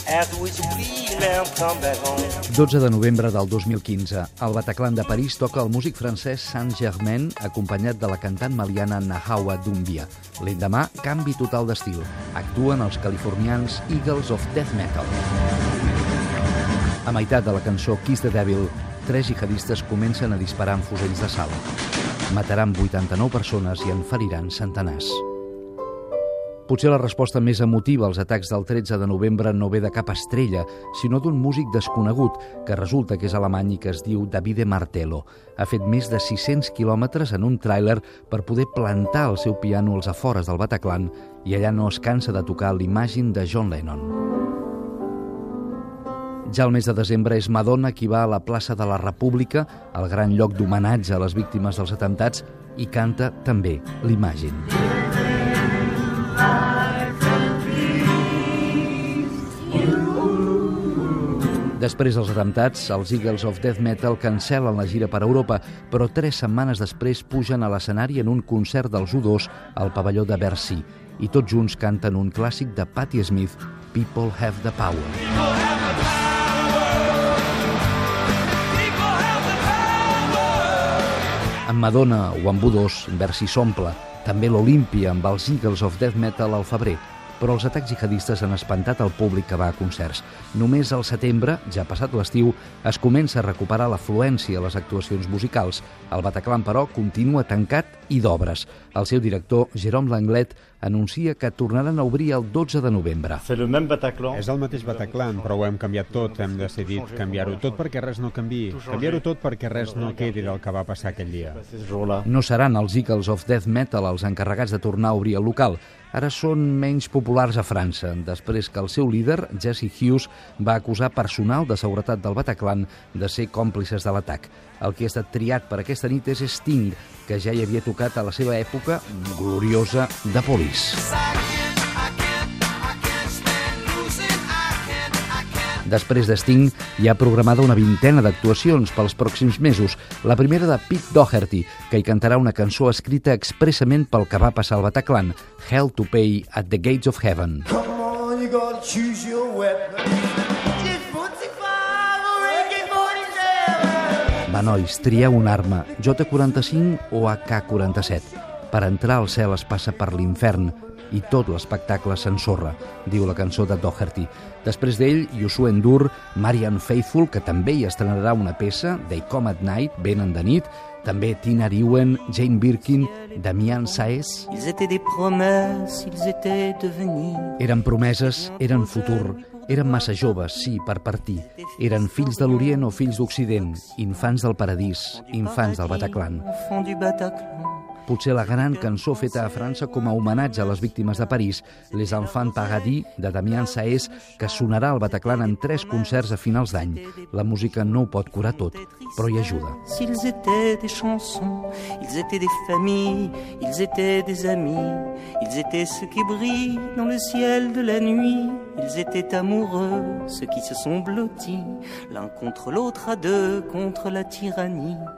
after which please let 'em come back home. 12 de novembre del 2015. Al Bataclan de París toca el músic francès Saint-Germain, acompanyat de la cantant maliana Nahawa Doumbia. L'endemà, canvi total d'estil. Actuen els californians Eagles of Death Metal. A meitat de la cançó Kiss the Devil, 3 jihadistes comencen a disparar amb fusells de sal. Mataran 89 persones i en feriran centenars. Potser la resposta més emotiva als atacs del 13 de novembre no ve de cap estrella, sinó d'un músic desconegut, que resulta que és alemany i que es diu Davide Martello. Ha fet més de 600 quilòmetres en un tràiler per poder plantar el seu piano als afores del Bataclan i allà no es cansa de tocar l'Imagine de John Lennon. Ja al mes de desembre és Madonna qui va a la plaça de la República, el gran lloc d'homenatge a les víctimes dels atemptats, i canta també l'Imagine. Després dels atemptats, els Eagles of Death Metal cancel·len la gira per Europa, però 3 setmanes després pugen a l'escenari en un concert dels U2 al pavelló de Bercy, i tots junts canten un clàssic de Patti Smith, People Have the Power. Amb Madonna o amb U2, Bercy s'omple, també l'Olímpia amb els Eagles of Death Metal al febrer, però els atacs jihadistes han espantat el públic que va a concerts. Només al setembre, ja passat l'estiu, es comença a recuperar l'afluència a les actuacions musicals. El Bataclan, però, continua tancat i d'obres. El seu director, Jérôme Langlet, anuncia que tornaran a obrir el 12 de novembre. És el mateix Bataclan, però ho hem canviat tot. Hem decidit canviar-ho tot perquè res no canviï. Canviar-ho tot perquè res no quedi del que va passar aquell dia. No seran els Eagles of Death Metal els encarregats de tornar a obrir el local. Ara són menys populars a França, després que el seu líder, Jesse Hughes, va acusar personal de seguretat del Bataclan de ser còmplices de l'atac. El que ha estat triat per aquesta nit és Sting, que ja hi havia tocat a la seva època gloriosa de Police. Després de Sting, hi ha programada una vintena d'actuacions pels pròxims mesos. La primera de Pete Doherty, que hi cantarà una cançó escrita expressament pel que va passar al Bataclan, Hell to Pay at the Gates of Heaven. Va, nois, trieu una arma, J45 o AK-47. Per entrar al cel es passa per l'infern i tot l'espectacle s'ensorra, diu la cançó de Doherty. Després d'ell, Youssouf N'Dour, Marianne Faithfull, que també hi estrenarà una peça, They Come at Night, Venen de nit, també Tina Rewen, Jane Birkin, Damien Saez. Eren promeses, eren futur, eren massa joves, sí, per partir. Eren fills de l'Orient o fills d'Occident, infants del paradís, infants del Bataclan. Potser la gran cançó feta a França com a homenatge a les víctimes de París, Les Enfants Paradis, de Damien Saez, que sonarà al Bataclan en 3 concerts a finals d'any. La música no ho pot curar tot, però hi ajuda. S'ils étaient des chansons, ils étaient des familles, ils étaient des amis, ils étaient ceux qui brillent dans le ciel de la nuit, ils étaient amoureux, ceux qui se sont blottis, l'un contre l'autre à deux contre la tyrannie.